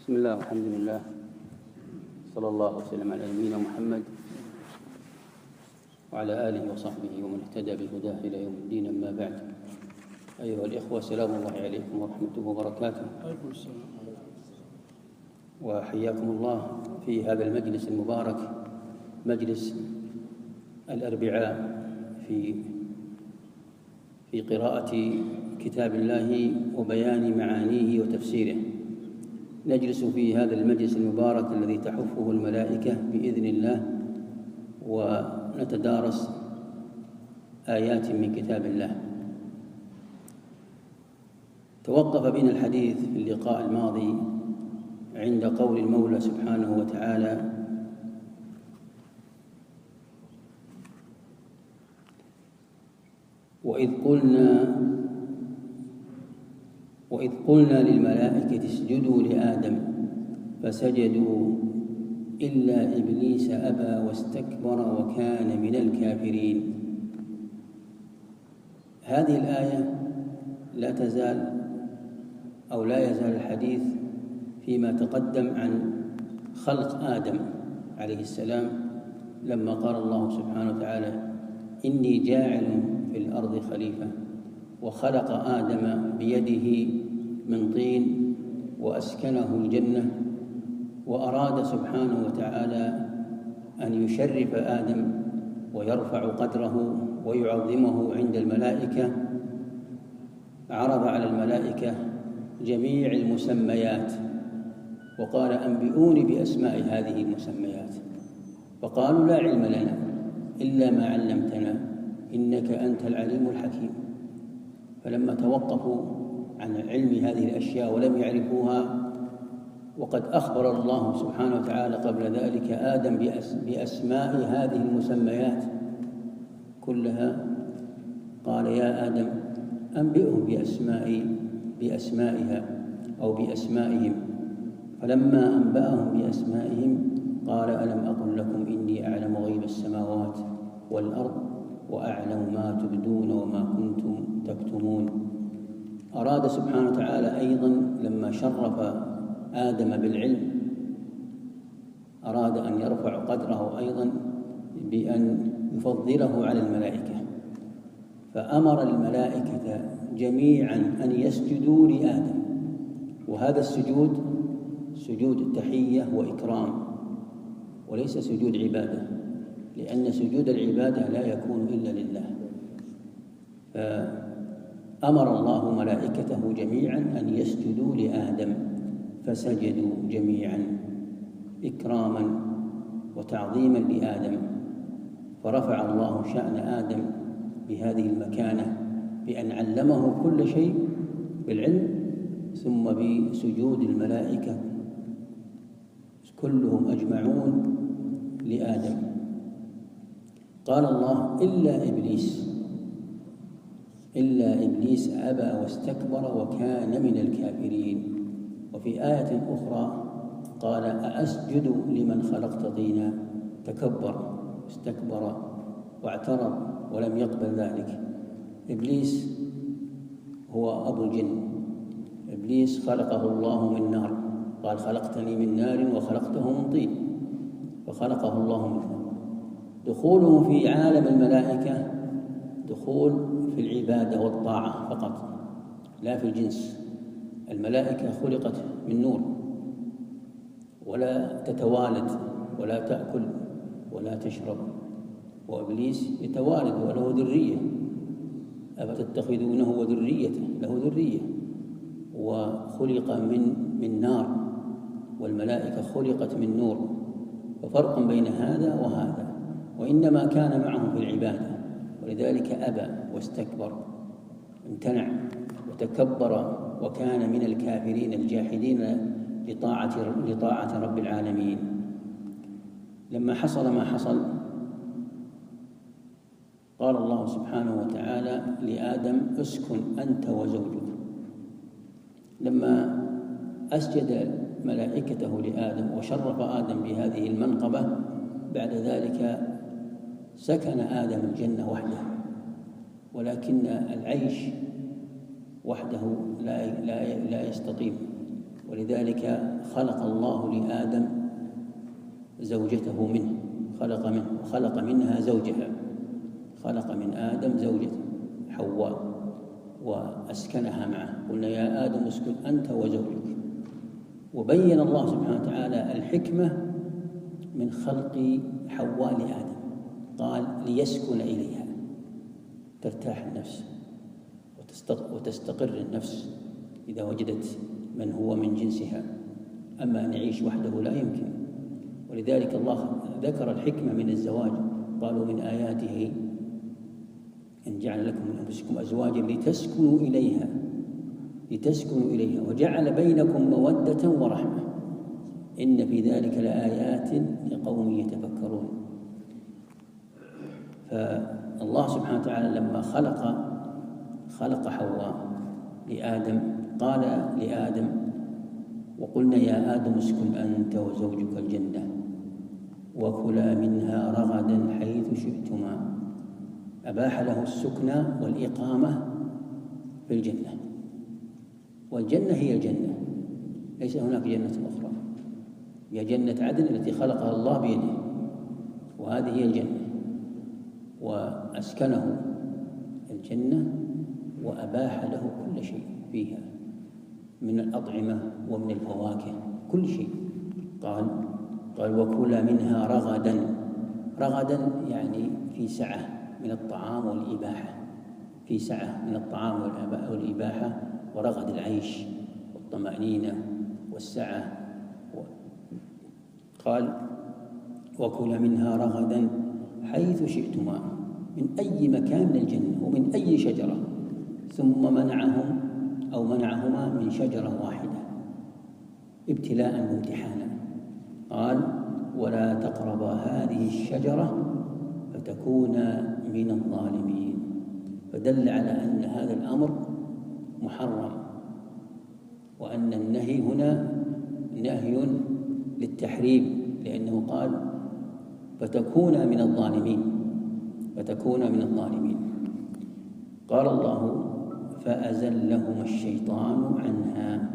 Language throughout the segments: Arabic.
بسم الله والحمد لله، صلى الله وسلم على نبينا محمد وعلى آله وصحبه ومن اهتدى بهداه إلى يوم الدين. أما بعد، أيها الإخوة، سلام الله عليكم ورحمته وبركاته، وحياكم الله في هذا المجلس المبارك، مجلس الأربعاء في قراءة كتاب الله وبيان معانيه وتفسيره. نجلس في هذا المجلس المبارك الذي تحفه الملائكة بإذن الله، ونتدارس آيات من كتاب الله. توقف بنا الحديث في اللقاء الماضي عند قول المولى سبحانه وتعالى: وإذ قلنا للملائكة اسجدوا لآدم فسجدوا إلا إبليس أبى واستكبر وكان من الكافرين. هذه الآية لا يزال الحديث فيما تقدم عن خلق آدم عليه السلام، لما قال الله سبحانه وتعالى: إني جاعل في الأرض خليفة، وخلق آدم بيده من طين وأسكنه الجنة، وأراد سبحانه وتعالى أن يشرف آدم ويرفع قدره ويعظمه عند الملائكة. عرض على الملائكة جميع المسميات وقال: أنبئوني بأسماء هذه المسميات. فقالوا: لا علم لنا إلا ما علمتنا إنك أنت العليم الحكيم. فلما توقفوا عن علم هذه الأشياء ولم يعرفوها، وقد أخبر الله سبحانه وتعالى قبل ذلك آدم بأسماء هذه المسميات كلها، قال: يا آدم أنبئهم بأسمائها أو بأسمائهم. فلما أنبأهم بأسمائهم قال: ألم أقل لكم إني أعلم غيب السماوات والأرض وأعلم ما تبدون وما كنتم تكتمون. أراد سبحانه وتعالى أيضا لما شرف آدم بالعلم، أراد أن يرفع قدره أيضا بأن يفضله على الملائكة، فأمر الملائكة جميعا أن يسجدوا لآدم. وهذا السجود سجود التحية وإكرام، وليس سجود عبادة، لأن سجود العبادة لا يكون إلا لله. فأمر الله ملائكته جميعا أن يسجدوا لآدم فسجدوا جميعا إكراما وتعظيما لآدم. فرفع الله شأن آدم بهذه المكانة بأن علمه كل شيء بالعلم، ثم بسجود الملائكة كلهم أجمعون لآدم. قال الله: إلا إبليس أبى واستكبر وكان من الكافرين. وفي آية أخرى قال: أأسجد لمن خلقت طينا. تكبر واستكبر واعترض ولم يقبل ذلك. إبليس هو أبو الجن. إبليس خلقه الله من نار، قال: خلقتني من نار وخلقته من طين، فخلقه الله من نار. دخوله في عالم الملائكة دخول في العبادة والطاعة فقط، لا في الجنس. الملائكة خلقت من نور، ولا تتوالد ولا تأكل ولا تشرب، وإبليس يتوالد وله ذرية. أفتتخذونه وذريته، له ذرية، وخلق من نار، والملائكة خلقت من نور. ففرق بين هذا وهذا، وإنما كان معهم في العبادة، ولذلك أبى واستكبر، امتنع وتكبر وكان من الكافرين الجاحدين لطاعة رب العالمين. لما حصل ما حصل، قال الله سبحانه وتعالى لآدم: اسكن أنت وزوجك. لما أسجد ملائكته لآدم وشرف آدم بهذه المنقبة، بعد ذلك سكن آدم الجنة وحده، ولكن العيش وحده لا يستطيع، ولذلك خلق الله لآدم زوجته منه، وخلق منها زوجها، خلق من آدم زوجته حواء وأسكنها معه. قلنا يا آدم اسكن أنت وزوجك. وبين الله سبحانه وتعالى الحكمة من خلق حواء لآدم، قال ليسكن إليها، ترتاح النفس وتستقر النفس إذا وجدت من هو من جنسها. أما أن يعيش وحده لا يمكن. ولذلك الله ذكر الحكمة من الزواج، قالوا من آياته أن جعل لكم من أنفسكم أزواجا لتسكنوا إليها وجعل بينكم مودة ورحمة إن في ذلك لآيات لقوم يتفكرون. فالله سبحانه وتعالى لما خلق حواء لآدم قال لآدم وقلنا يا آدم اسكن أنت وزوجك الجنة وكلا منها رغدا حيث شئتما. أباح له السكنى والإقامة في الجنة، والجنة هي الجنة، ليس هناك جنة أخرى، هي جنة عدن التي خلقها الله بيده، وهذه هي الجنة. وأسكنه الجنة وأباح له كل شيء فيها من الأطعمة ومن الفواكه، كل شيء. قال وكلا منها رغدا يعني في سعة من الطعام والإباحة، في سعة من الطعام والإباحة ورغد العيش والطمأنينة والسعة. قال وكلا منها رغدا حيث شئتما من أي مكان من الجنة ومن أي شجرة، ثم منعهما من شجرة واحدة ابتلاء وامتحانا. قال ولا تقربا هذه الشجرة فتكونا من الظالمين، فدل على أن هذا الأمر محرم، وأن النهي هنا نهي للتحريم، لأنه قال فتكونا من الظالمين. قال الله فأزلهما الشيطان عنها.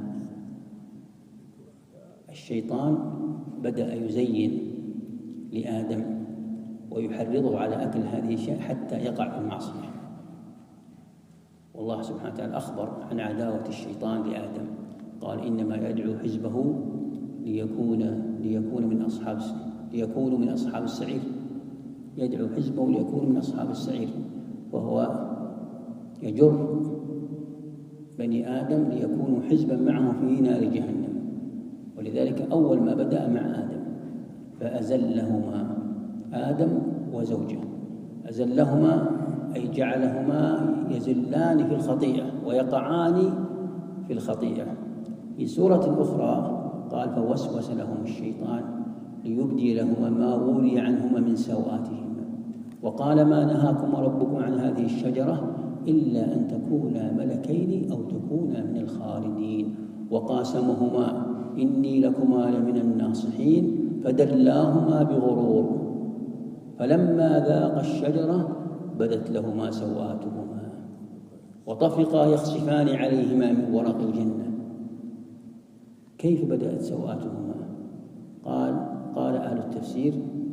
الشيطان بدأ يزين لآدم ويحرضه على أكل هذه الشيء حتى يقع في المعصية. والله سبحانه وتعالى أخبر عن عداوة الشيطان لآدم، قال إنما يدعو حزبه ليكونوا من أصحاب السعير، يدعو حزبه ليكونوا من أصحاب السعير، وهو يجر بني آدم ليكونوا حزبا معه في نار جهنم. ولذلك أول ما بدأ مع آدم فأزلهما آدم وزوجه، أزلهما أي جعلهما يزلان في الخطيئة ويقعان في الخطيئة. في سورة أخرى قال فوسوس لهم الشيطان ليبدي لهما ما وري عنهما من سوآتهما وقال ما نهاكم ربكم عن هذه الشجرة إلا أن تكونا ملكين أو تكونا من الخالدين وقاسمهما إني لكما لمن الناصحين فدلاهما بغرور فلما ذاقا الشجرة بدت لهما سوآتهما وطفقا يخصفان عليهما من ورق الجنة. كيف بدأت سوآتهما؟ قال أهل التفسير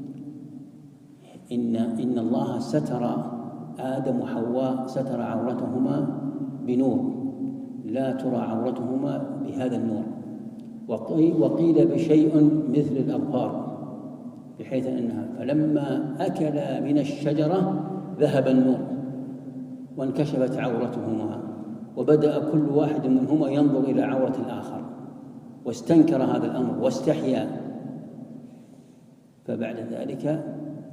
إن الله ستر آدم وحواء، ستر عورتهما بنور لا ترى عورتهما بهذا النور، وقيل بشيء مثل الأظفار، بحيث أنها فلما أكلا من الشجرة ذهب النور وانكشفت عورتهما وبدأ كل واحد منهما ينظر إلى عورة الآخر واستنكر هذا الأمر واستحيا. فبعد ذلك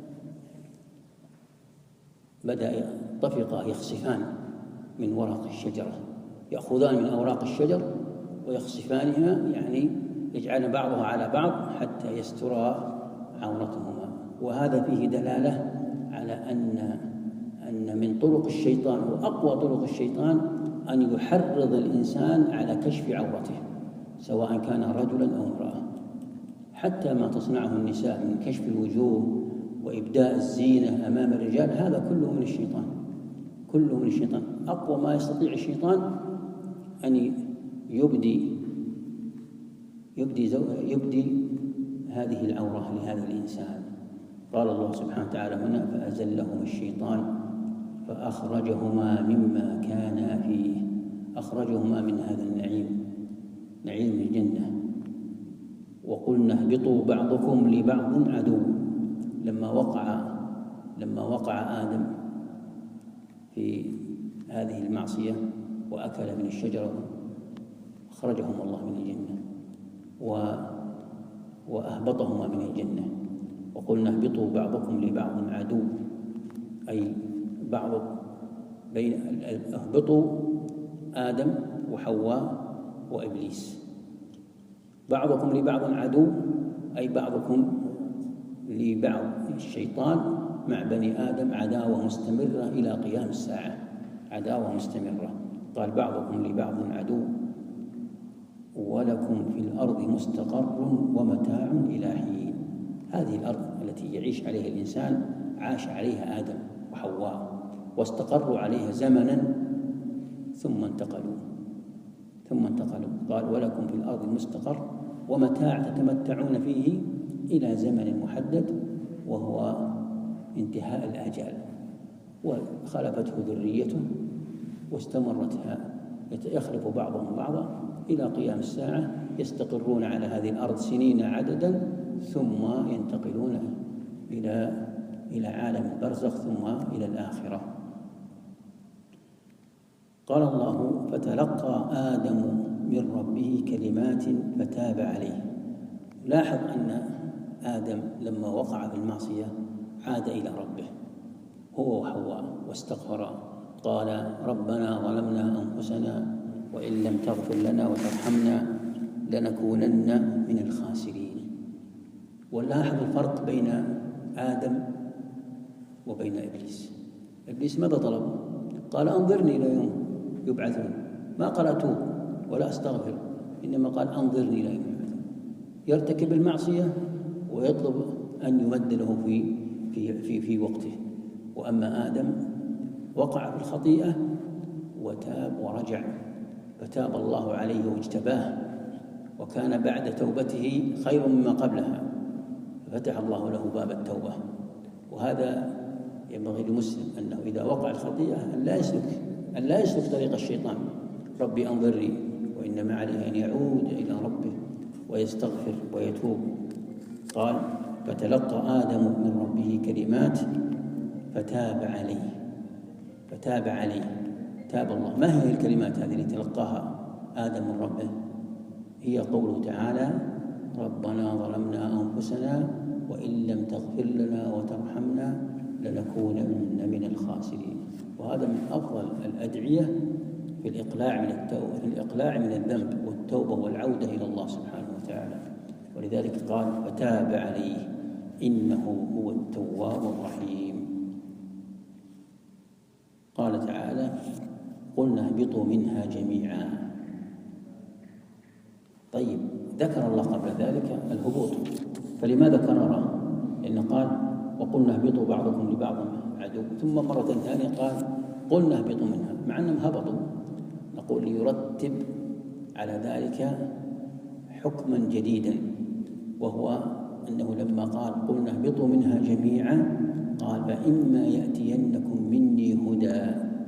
بدأ طفقا يخصفان من ورق الشجرة، يأخذان من أوراق الشجر ويخصفانها، يعني يجعل بعضها على بعض حتى يسترا عورتهما. وهذا فيه دلالة على أن من طرق الشيطان وأقوى طرق الشيطان أن يحرض الإنسان على كشف عورته سواء كان رجلا أو امرأة، حتى ما تصنعه النساء من كشف الوجوه وإبداء الزينة أمام الرجال، هذا كله من الشيطان، كله من الشيطان. أقوى ما يستطيع الشيطان أن يبدي يبدي هذه العورة لهذا الإنسان. قال الله سبحانه وتعالى هنا: فأزلهما الشيطان فأخرجهما مما كانا فيه، أخرجهما من هذا النعيم، نعيم الجنة. وقلنا اهبطوا بعضكم لبعض عدو. لما وقع آدم في هذه المعصية وأكل من الشجرة أخرجهم الله من الجنة وأهبطهما من الجنة. وقلنا اهبطوا بعضكم لبعض عدو، أي اهبطوا آدم وحواء وإبليس. بعضكم لبعض عدو أي بعضكم لبعض. الشيطان مع بني آدم عداوة مستمرة إلى قيام الساعة، عداوة مستمرة. قال: بعضكم لبعض عدو ولكم في الأرض مستقر ومتاع إلى حين. هذه الأرض التي يعيش عليها الإنسان عاش عليها آدم وحواء واستقروا عليها زمنا ثم انتقلوا. قال: ولكم في الأرض مستقر ومتاع تتمتعون فيه إلى زمن محدد وهو انتهاء الآجال. وخلفته ذريته واستمرتها، يخلف بعضهم بعضا إلى قيام الساعة، يستقرون على هذه الأرض سنين عددا ثم ينتقلون إلى عالم البرزخ ثم إلى الآخرة. قال الله: فتلقى آدم من ربه كلمات فتاب عليه. لاحظ أن آدم لما وقع في المعصية عاد إلى ربه هو وحواء واستغفرا. قال: ربنا ظلمنا أنفسنا وإن لم تغفر لنا وترحمنا لنكونن من الخاسرين. ولاحظ الفرق بين آدم وبين إبليس. إبليس ماذا طلب؟ قال: أنظرني إلى يوم يبعثون. ما قال أتوب ولا أستغفر، إنما قال: أنظرني إلى يوم يبعثون. يرتكب المعصية ويطلب أن يمد له في وقته. وأما آدم وقع في الخطيئة وتاب ورجع، فتاب الله عليه واجتباه، وكان بعد توبته خير مما قبلها، ففتح الله له باب التوبة. وهذا ينبغي للمسلم أنه إذا وقع الخطيئة أن لا يسلك طريق الشيطان: ربي أنظرني، وإنما عليه أن يعود إلى ربه ويستغفر ويتوب. قال: فتلقى آدم من ربه كلمات فتاب عليه. تاب الله. ما هي الكلمات هذه التي تلقاها آدم من ربه؟ هي قوله تعالى: ربنا ظلمنا أنفسنا وإن لم تغفر لنا وترحمنا لنكونن من الخاسرين. وهذا من أفضل الأدعية في الإقلاع من الذنب والتوبة والعودة إلى الله سبحانه وتعالى. ولذلك قال: فتاب عليه إنه هو التواب الرحيم. قال تعالى: قلنا اهبطوا منها جميعا. طيب، ذكر الله قبل ذلك الهبوط، فلماذا كرره؟ لأنه قال: وقلنا اهبطوا بعضكم لبعض عدو، ثم مرة ثانية قال: قلنا اهبطوا منها، مع أنهم هبطوا. نقول ليرتب على ذلك حكما جديدا، وهو أنه لما قال: قلنا اهبطوا منها جميعا، قال: فإما يأتينكم مني هدى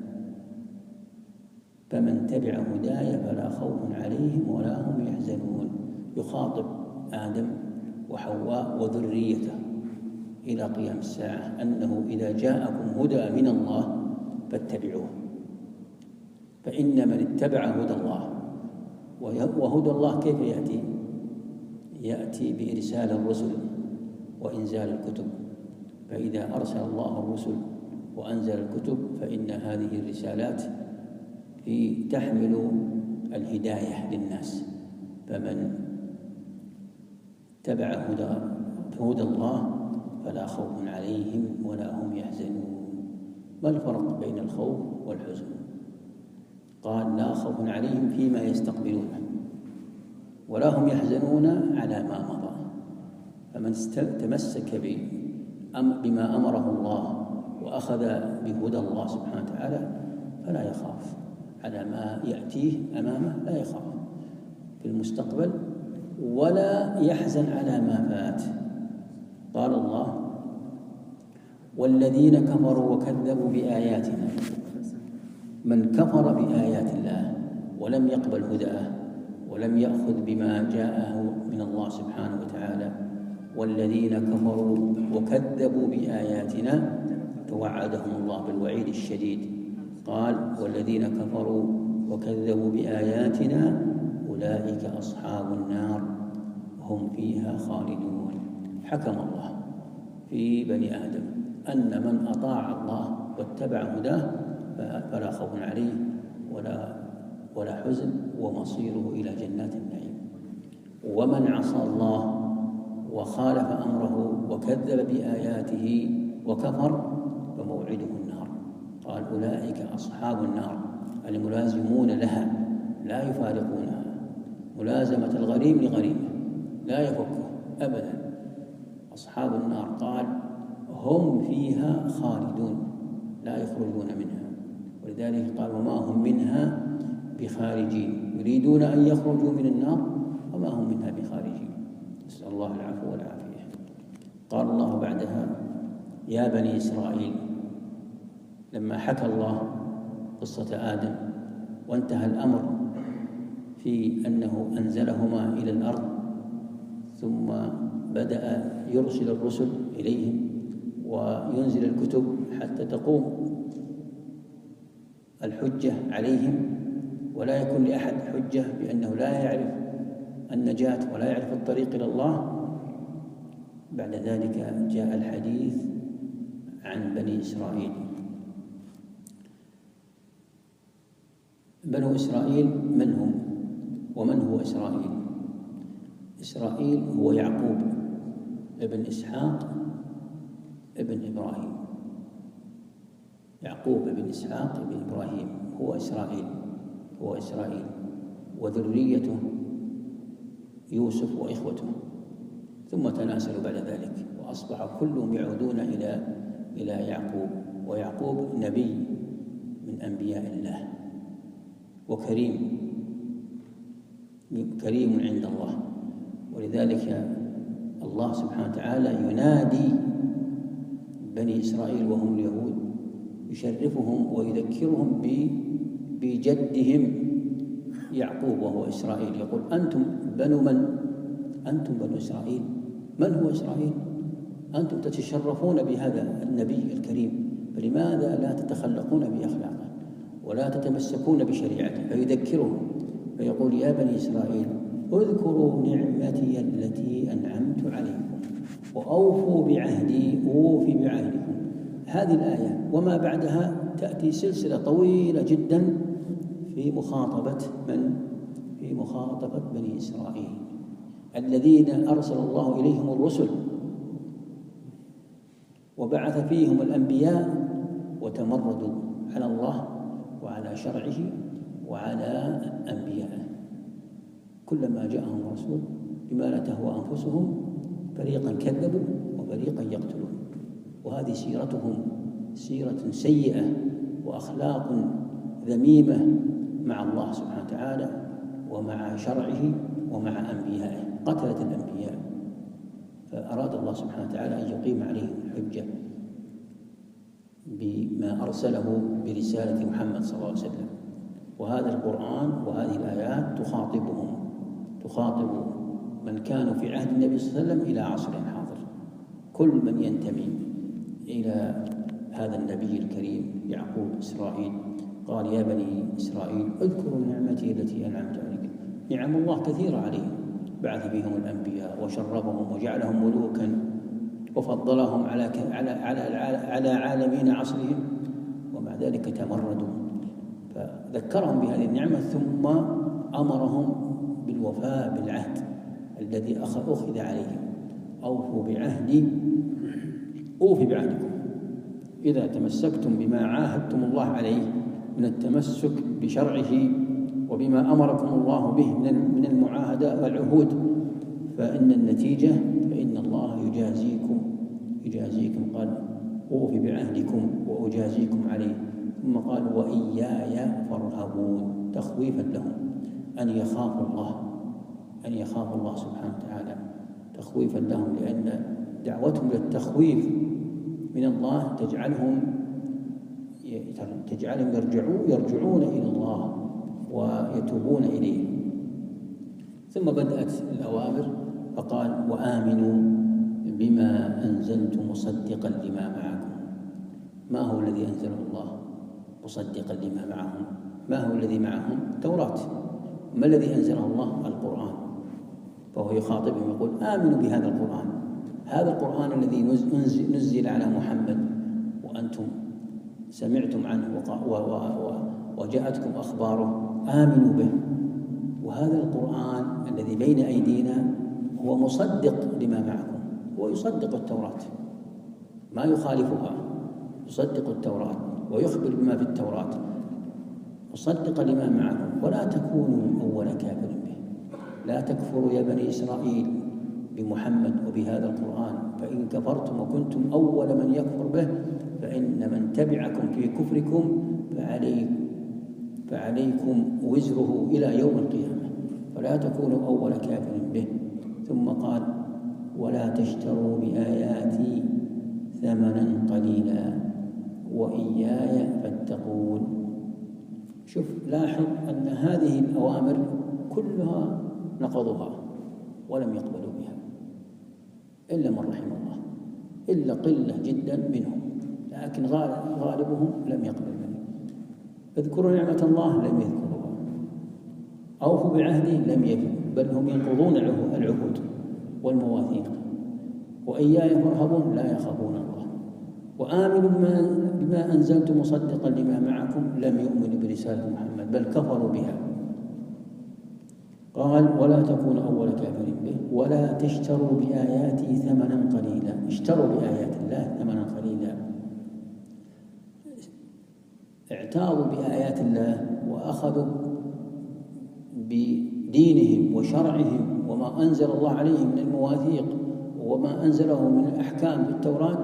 فمن تبع هداي فلا خوف عليهم ولا هم يحزنون. يخاطب آدم وحواء وذريته إلى قيام الساعة أنه إذا جاءكم هدى من الله فاتبعوه، فإن من اتبع هدى الله. وهدى الله كيف يأتي؟ يأتي بإرسال الرسل وإنزال الكتب. فإذا أرسل الله الرسل وأنزل الكتب فإن هذه الرسالات تحمل الهداية للناس. فمن تبع هدى الله فلا خوف عليهم ولا هم يحزنون. ما الفرق بين الخوف والحزن؟ قال: لا خوف عليهم فيما يستقبلون ولا هم يحزنون على ما مضى. فمن تمسك بما أمره الله وأخذ بهدى الله سبحانه وتعالى فلا يخاف على ما يأتيه أمامه، لا يخاف في المستقبل ولا يحزن على ما فات. قال الله: والذين كفروا وكذبوا بآياتنا. من كفر بآيات الله ولم يقبل هداه ولم يأخذ بما جاءه من الله سبحانه وتعالى، والذين كفروا وكذبوا بآياتنا توعدهم الله بالوعيد الشديد. قال: والذين كفروا وكذبوا بآياتنا أولئك أصحاب النار هم فيها خالدون. حكم الله في بني آدم أن من أطاع الله واتبع هداه فلا خوف عليه ولا حزن، ومصيره إلى جنات النعيم. ومن عصى الله وخالف أمره وكذب بآياته وكفر فموعده النار. قال: أولئك أصحاب النار، الملازمون لها لا يفارقونها، ملازمة الغريم لغريمه لا يفكه أبدا. أصحاب النار قال: هم فيها خالدون لا يخرجون منها. ولذلك قال: وما هم منها بخارجين، يريدون أن يخرجوا من النار وما هم منها بخارجين. نسأل الله العفو والعافية. قال الله بعدها: يا بني إسرائيل. لما حكى الله قصة آدم وانتهى الأمر في أنه أنزلهما إلى الأرض، ثم بدأ يرسل الرسل إليهم وينزل الكتب حتى تقوم الحجة عليهم، ولا يكون لأحد حجة بأنه لا يعرف النجاة ولا يعرف الطريق إلى الله. بعد ذلك جاء الحديث عن بني إسرائيل. بنو إسرائيل من هم ومن هو إسرائيل؟ إسرائيل هو يعقوب ابن إسحاق ابن إبراهيم. يعقوب ابن إسحاق ابن إبراهيم هو إسرائيل، وذريته يوسف وإخوته، ثم تناسلوا بعد ذلك وأصبح كلهم يعودون إلى يعقوب. ويعقوب نبي من أنبياء الله وكريم عند الله. ولذلك الله سبحانه وتعالى ينادي بني إسرائيل وهم اليهود، يشرفهم ويذكرهم بجدهم يعقوب وهو إسرائيل. يقول: أنتم بنو من؟ أنتم بنو إسرائيل. من هو إسرائيل؟ أنتم تتشرفون بهذا النبي الكريم، فلماذا لا تتخلقون بأخلاقه ولا تتمسكون بشريعته؟ فيذكرهم فيقول: يا بني إسرائيل اذكروا نعمتي التي أنعمت عليكم وأوفوا بعهدي أوف بعهدكم. هذه الآية وما بعدها تأتي سلسلة طويلة جدا في مخاطبة من؟ في مخاطبة بني إسرائيل الذين أرسل الله إليهم الرسل وبعث فيهم الأنبياء وتمردوا على الله وعلى شرعه وعلى أنبيائه. كلما جاءهم رسول بما لا تهوى أنفسهم فريقا كذبوا وفريقا يقتلون. وهذه سيرتهم سيرة سيئة وأخلاق ذميمة مع الله سبحانه وتعالى ومع شرعه ومع أنبيائه، قتلت الأنبياء. فأراد الله سبحانه وتعالى أن يقيم عليهم الحجة بما أرسله برسالة محمد صلى الله عليه وسلم. وهذا القرآن وهذه الآيات تخاطب من كانوا في عهد النبي صلى الله عليه وسلم إلى عصر حاضر. كل من ينتمي إلى هذا النبي الكريم يعقوب إسرائيل. قال: يا بني إسرائيل اذكروا نعمتي التي أنعمت عليكم. نعم الله كثيرة عليهم، بعث بهم الأنبياء وشربهم وجعلهم ملوكا وفضلهم على عالمين عصرهم، ومع ذلك تمردوا. فذكرهم بهذه النعمة ثم أمرهم بالوفاء بالعهد الذي أخذ عليهم. أوفوا بعهدي أوف بعهدكم. إذا تمسكتم بما عاهدتم الله عليه من التمسك بشرعه وبما أمركم الله به من المعاهدة والعهود، فإن النتيجة فإن الله يجازيكم. قال: أوف بعهدكم وأجازيكم عليه. ثم قال: وإياي فارهبون، تخويفا لهم أن يخافوا الله، أن يخافوا الله سبحانه وتعالى تخويفا لهم، لأن دعوتهم للتخويف من الله تجعلهم يرجعون إلى الله ويتوبون إليه. ثم بدأت الأوامر فقال وآمنوا بما أنزلت مصدقا لما معكم. ما هو الذي أنزله الله مصدقا لما معهم؟ ما هو الذي معهم؟ التوراة. ما الذي أنزله الله؟ القرآن. فهو يخاطبهم يقول آمنوا بهذا القرآن، هذا القرآن الذي نزل على محمد وأنتم سمعتم عنه وجاءتكم أخباره، آمنوا به. وهذا القرآن الذي بين أيدينا هو مصدق لما معكم، هو يصدق التوراة ما يخالفها، يصدق التوراة ويخبر بما في التوراة مصدقا لما معكم. ولا تكونوا أول كافر به، لا تكفروا يا بني إسرائيل بمحمد وبهذا القرآن، فإن كفرتم وكنتم أول من يكفر به فإن من تبعكم في كفركم فعليكم وزره إلى يوم القيامة، ولا تكونوا أول كافر به. ثم قال ولا تشتروا بآياتي ثمنا قليلا وإياي فاتقون. شوف، لاحظ أن هذه الأوامر كلها نقضوها ولم يقبلوا بها إلا من رحم الله، إلا قلة جدا منهم، لكن غالبهم لم يقبل منه. اذكروا نعمة الله لم يذكروها، أوفوا بعهدي لم يفوا، بل هم ينقضون العهود والمواثيق. وإياي فارهبون لا يخافون الله. وآمنوا بما أنزلت مصدقا لما معكم، لم يؤمنوا برسالة محمد بل كفروا بها. قال ولا تكونوا أول كافر به ولا تشتروا بآياتي ثمنا قليلا. اشتروا بآيات الله ثمنا قليلا، اعتاضوا بآيات الله وأخذوا بدينهم وشرعهم وما أنزل الله عليهم من المواثيق وما أنزله من الأحكام في التوراة،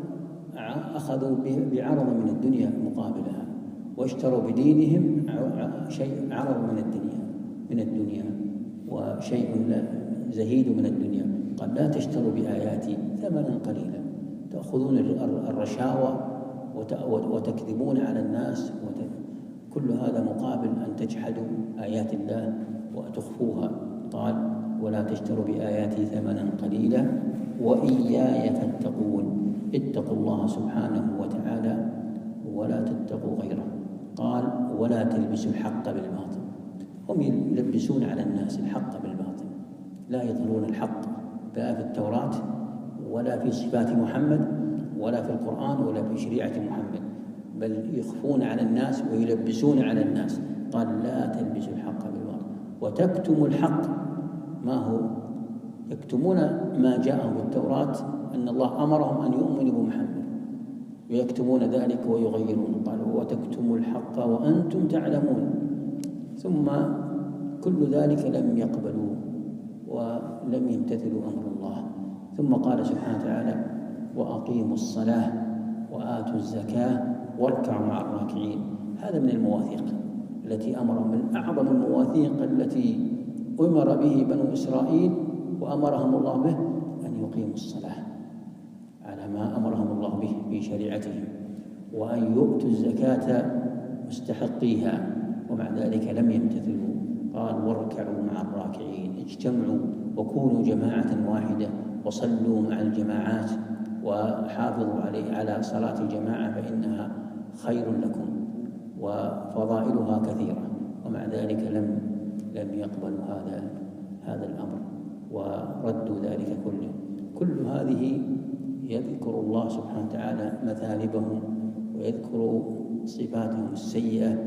أخذوا بعرض من الدنيا مقابلها، واشتروا بدينهم شيء عرض من الدنيا وشيء زهيد من الدنيا. قال لا تشتروا بآياتي ثمنا قليلا، تأخذون الرشاوى وتكذبون على الناس، كل هذا مقابل أن تجحدوا آيات الله وتخفوها. قال ولا تشتروا بآياتي ثمنا قليلا وإياي فاتقون. اتقوا الله سبحانه وتعالى ولا تتقوا غيره. قال ولا تلبسوا الحق بالباطل. هم يلبسون على الناس الحق بالباطل، لا يظهرون الحق لا في التوراة ولا في صفات محمد ولا في القرآن ولا في شريعة محمد، بل يخفون على الناس ويلبسون على الناس. قال لا تلبسوا الحق بالباطل وتكتموا الحق. ما هو؟ يكتمون ما جاءهم بالتوراة أن الله أمرهم أن يؤمنوا بمحمد، ويكتمون ذلك ويغيرون. قال وتكتموا الحق وأنتم تعلمون. ثم كل ذلك لم يقبلوا ولم يمتثلوا أمر الله. ثم قال سبحانه وتعالى وأقيموا الصلاة وآتوا الزكاة واركعوا مع الراكعين. هذا من المواثيق التي أمرهم، من أعظم المواثيق التي أمر به بنو إسرائيل وأمرهم الله به أن يقيموا الصلاة على ما أمرهم الله به في شريعتهم، وأن يؤتوا الزكاة مستحقيها، ومع ذلك لم يمتثلوا. قال واركعوا مع الراكعين. اجتمعوا وكونوا جماعة واحدة وصلوا مع الجماعات وحافظوا على صلاة الجماعة فإنها خير لكم وفضائلها كثيرة، ومع ذلك لم يقبلوا هذا الأمر وردوا ذلك كله. كل هذه يذكر الله سبحانه وتعالى مثالبهم ويذكر صفاتهم السيئة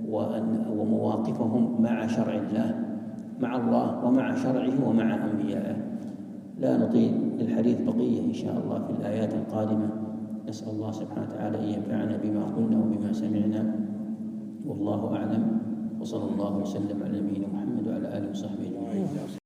ومواقفهم مع شرع الله، مع الله ومع شرعه ومع أنبيائه. لا نطيل للحديث بقية إن شاء الله في الآيات القادمة. نسأل الله سبحانه وتعالى أن ينفعنا بما قلنا وبما سمعنا، والله أعلم، وصلى الله وسلم على نبينا محمد وعلى آله وصحبه أجمعين.